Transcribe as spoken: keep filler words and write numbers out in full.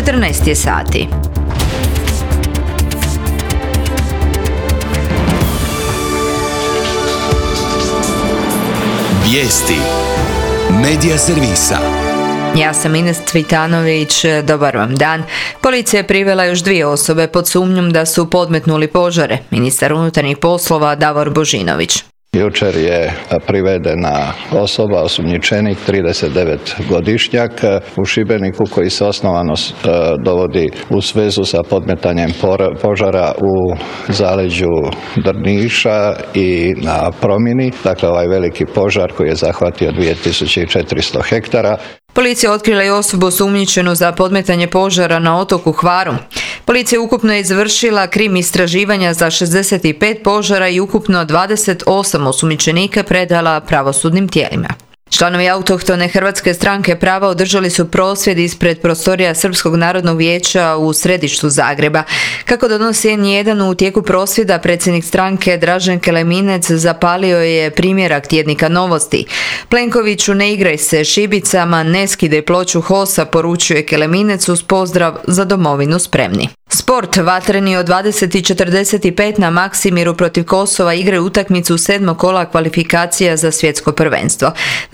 četrnaest je sati. Vijesti Medija servisa. Ja sam Ines Cvitanović, dobar vam dan. Policija je privela još dvije osobe pod sumnjom da su podmetnuli požare. Ministar unutarnjih poslova Davor Božinović. Jučer je privedena osoba, osumnjičenik, trideset devet godišnjak u Šibeniku koji se osnovano dovodi u svezu sa podmetanjem požara u zaleđu Drniša i na Promini. Dakle, ovaj veliki požar koji je zahvatio dvije tisuće četiristo hektara. Policija otkrila je osobu osumnjičenu za podmetanje požara na otoku Hvaru. Policija ukupno je izvršila krim istraživanja za šezdeset pet požara i ukupno dvadeset osam osumnjičenika predala pravosudnim tijelima. Članovi autohtone Hrvatske stranke prava održali su prosvjed ispred prostorija Srpskog narodnog vijeća u središtu Zagreba. Kako donosi en jedan, u tijeku prosvjeda predsjednik stranke Dražen Keleminec zapalio je primjerak tjednika Novosti. Plenkoviću, ne igraj se šibicama, ne skidaj ploču HOS-a, poručuje Keleminec uz pozdrav za domovinu spremni. Sport. Vatreni od dvadeset i četrdeset pet na Maksimiru protiv Kosova igraju utakmicu sedmog kola kvalifikacija za svjetsko prvenstvo.